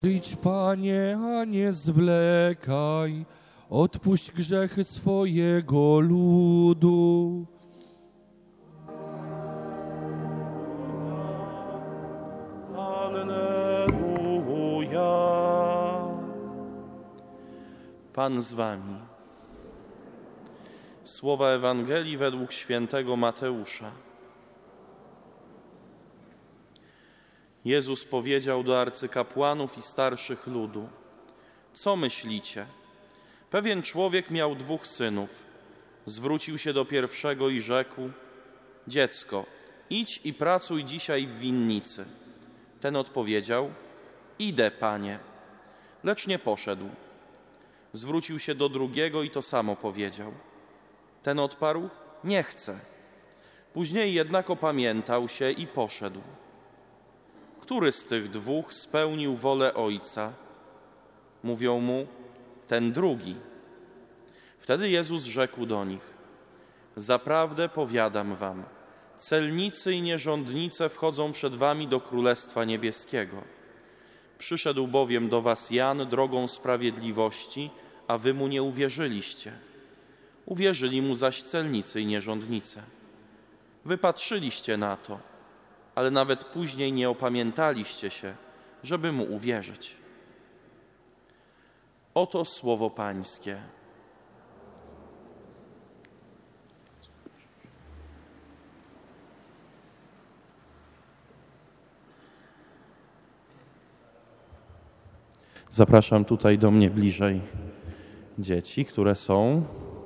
Przyjdź, Panie, a nie zwlekaj, odpuść grzechy swojego ludu. Alleluja. Pan z wami. Słowa Ewangelii według świętego Mateusza. Jezus powiedział do arcykapłanów i starszych ludu: co myślicie? Pewien człowiek miał 2 synów. Zwrócił się do pierwszego i rzekł: dziecko, idź i pracuj dzisiaj w winnicy. Ten odpowiedział: idę, panie. Lecz nie poszedł. Zwrócił się do drugiego i to samo powiedział. Ten odparł: nie chcę. Później jednak opamiętał się i poszedł. Który z tych 2 spełnił wolę ojca? Mówią mu: ten drugi. Wtedy Jezus rzekł do nich: zaprawdę powiadam wam, celnicy i nierządnice wchodzą przed wami do Królestwa Niebieskiego. Przyszedł bowiem do was Jan drogą sprawiedliwości, a wy mu nie uwierzyliście. Uwierzyli mu zaś celnicy i nierządnice. Wy patrzyliście na to, ale nawet później nie opamiętaliście się, żeby mu uwierzyć. Oto słowo Pańskie. Zapraszam tutaj do mnie bliżej dzieci, które są.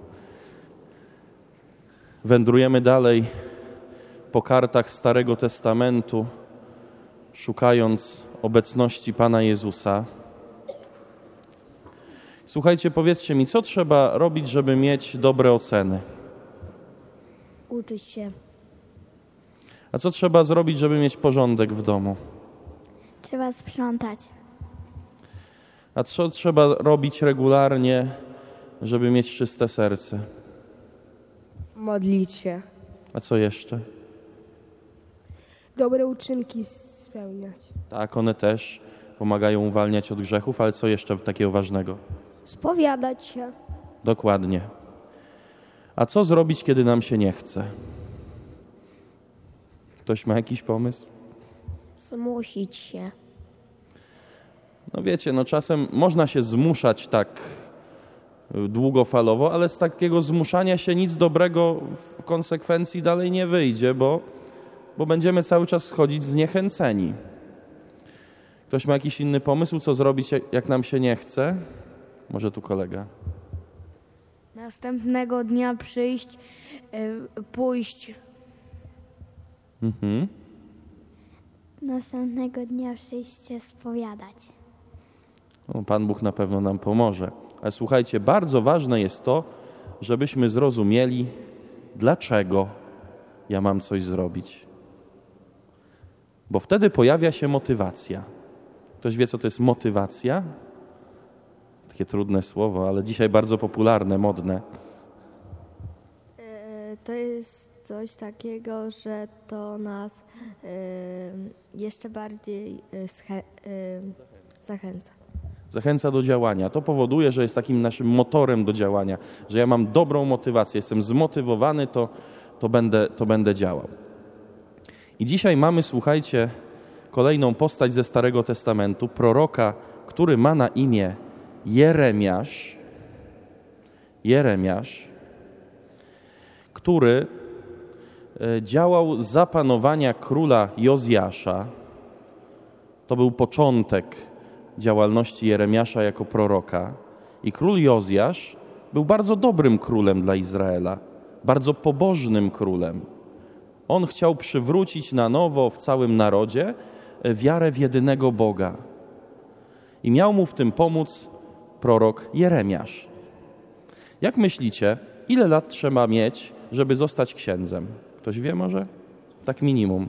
Wędrujemy dalej po kartach Starego Testamentu, szukając obecności Pana Jezusa. Słuchajcie, powiedzcie mi, co trzeba robić, żeby mieć dobre oceny? Uczyć się. A co trzeba zrobić, żeby mieć porządek w domu? Trzeba sprzątać. A co trzeba robić regularnie, żeby mieć czyste serce? Modlić się. A co jeszcze? Dobre uczynki spełniać. Tak, one też pomagają uwalniać od grzechów, ale co jeszcze takiego ważnego? Spowiadać się. Dokładnie. A co zrobić, kiedy nam się nie chce? Ktoś ma jakiś pomysł? Zmusić się. No wiecie, czasem można się zmuszać tak długofalowo, ale z takiego zmuszania się nic dobrego w konsekwencji dalej nie wyjdzie, bo będziemy cały czas chodzić zniechęceni. Ktoś ma jakiś inny pomysł, co zrobić, jak nam się nie chce? Może tu kolega. Następnego dnia przyjść, pójść. Następnego dnia przyjść się spowiadać. Pan Bóg na pewno nam pomoże. Ale słuchajcie, bardzo ważne jest to, żebyśmy zrozumieli, dlaczego ja mam coś zrobić. Bo wtedy pojawia się motywacja. Ktoś wie, co to jest motywacja? Takie trudne słowo, ale dzisiaj bardzo popularne, modne. To jest coś takiego, że to nas jeszcze bardziej zachęca. Zachęca do działania. To powoduje, że jest takim naszym motorem do działania, że ja mam dobrą motywację, jestem zmotywowany, to będę działał. I dzisiaj mamy, słuchajcie, kolejną postać ze Starego Testamentu, proroka, który ma na imię Jeremiasz. Jeremiasz, który działał za panowania króla Jozjasza. To był początek działalności Jeremiasza jako proroka. I król Jozjasz był bardzo dobrym królem dla Izraela, bardzo pobożnym królem. On chciał przywrócić na nowo w całym narodzie wiarę w jedynego Boga. I miał mu w tym pomóc prorok Jeremiasz. Jak myślicie, ile lat trzeba mieć, żeby zostać księdzem? Ktoś wie może? Tak minimum.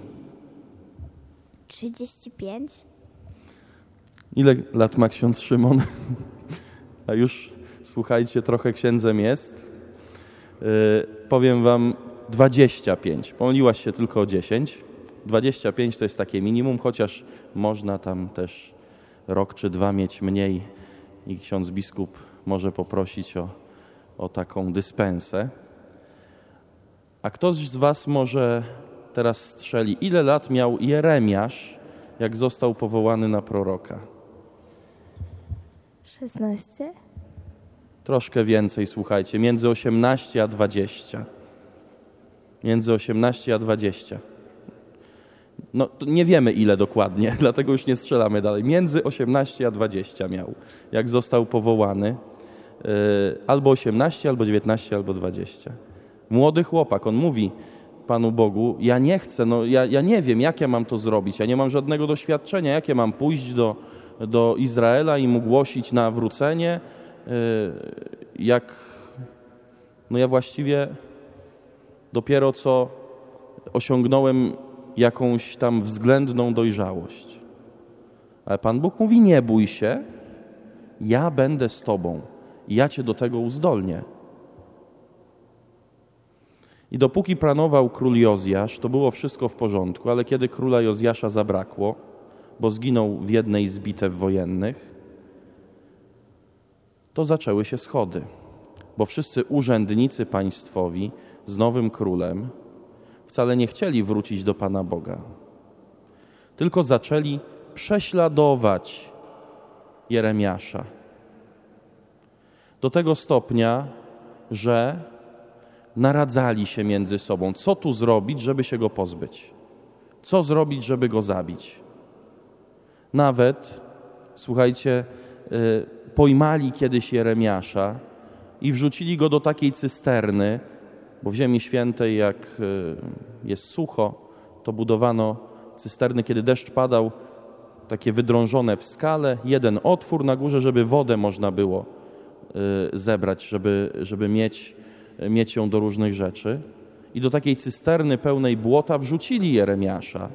35. Ile lat ma ksiądz Szymon? A już, słuchajcie, trochę księdzem jest. Powiem wam 25. Pomyliłaś się tylko o 10. 25 to jest takie minimum, chociaż można tam też rok czy dwa mieć mniej i ksiądz biskup może poprosić o taką dyspensę. A ktoś z was może teraz strzeli, ile lat miał Jeremiasz, jak został powołany na proroka? 16? Troszkę więcej, słuchajcie, między 18 a 20. Między 18 a 20. No, nie wiemy ile dokładnie, dlatego już nie strzelamy dalej. Między 18 a 20 miał, jak został powołany. Albo 18, albo 19, albo 20. Młody chłopak, on mówi Panu Bogu, ja nie chcę, ja nie wiem, jak ja mam to zrobić, ja nie mam żadnego doświadczenia, jak ja mam pójść do Izraela i mu głosić nawrócenie, ja właściwie dopiero co osiągnąłem jakąś tam względną dojrzałość. Ale Pan Bóg mówi, nie bój się, ja będę z tobą i ja cię do tego uzdolnię. I dopóki panował król Jozjasz, to było wszystko w porządku, ale kiedy króla Jozjasza zabrakło, bo zginął w jednej z bitew wojennych, to zaczęły się schody, bo wszyscy urzędnicy państwowi z nowym królem wcale nie chcieli wrócić do Pana Boga, tylko zaczęli prześladować Jeremiasza. Do tego stopnia, że naradzali się między sobą, co tu zrobić, żeby się go pozbyć, co zrobić, żeby go zabić. Nawet, słuchajcie, pojmali kiedyś Jeremiasza i wrzucili go do takiej cysterny, bo w Ziemi Świętej, jak jest sucho, to budowano cysterny, kiedy deszcz padał, takie wydrążone w skale, jeden otwór na górze, żeby wodę można było zebrać, żeby mieć ją do różnych rzeczy. I do takiej cysterny pełnej błota wrzucili Jeremiasza.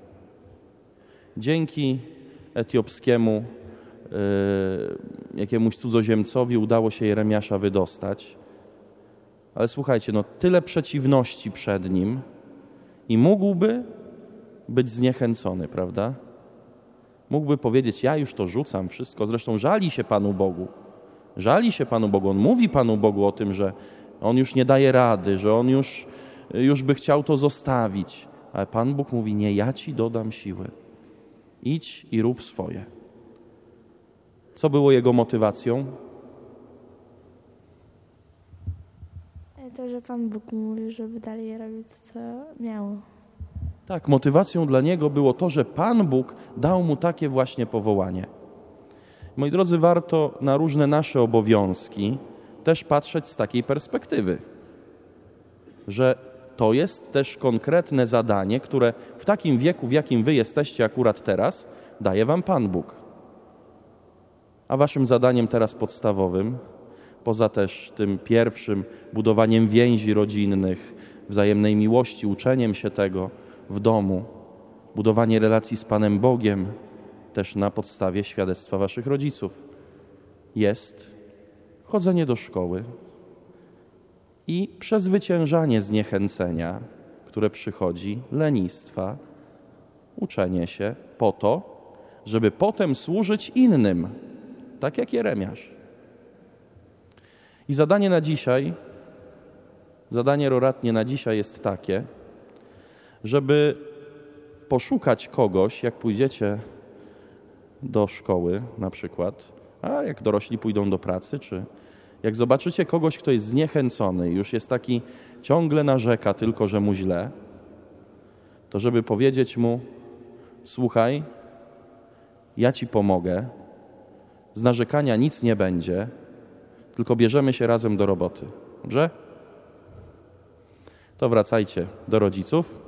Dzięki etiopskiemu jakiemuś cudzoziemcowi udało się Jeremiasza wydostać. Ale słuchajcie, tyle przeciwności przed nim i mógłby być zniechęcony, prawda? Mógłby powiedzieć, ja już to rzucam wszystko. Zresztą żali się Panu Bogu. Żali się Panu Bogu. On mówi Panu Bogu o tym, że on już nie daje rady, że on już by chciał to zostawić. Ale Pan Bóg mówi, nie, ja ci dodam siły. Idź i rób swoje. Co było jego motywacją? To, że Pan Bóg mówi, żeby dalej robić to, co miało. Tak, motywacją dla niego było to, że Pan Bóg dał mu takie właśnie powołanie. Moi drodzy, warto na różne nasze obowiązki też patrzeć z takiej perspektywy, że to jest też konkretne zadanie, które w takim wieku, w jakim wy jesteście akurat teraz, daje wam Pan Bóg. A waszym zadaniem teraz podstawowym, poza też tym pierwszym budowaniem więzi rodzinnych, wzajemnej miłości, uczeniem się tego w domu, budowanie relacji z Panem Bogiem, też na podstawie świadectwa waszych rodziców, jest chodzenie do szkoły i przezwyciężanie zniechęcenia, które przychodzi, lenistwa, uczenie się po to, żeby potem służyć innym, tak jak Jeremiasz. I zadanie na dzisiaj, zadanie roratnie na dzisiaj jest takie, żeby poszukać kogoś, jak pójdziecie do szkoły na przykład, a jak dorośli pójdą do pracy, czy jak zobaczycie kogoś, kto jest zniechęcony i już jest taki, ciągle narzeka tylko, że mu źle, to żeby powiedzieć mu, słuchaj, ja ci pomogę, z narzekania nic nie będzie, tylko bierzemy się razem do roboty. Dobrze? To wracajcie do rodziców.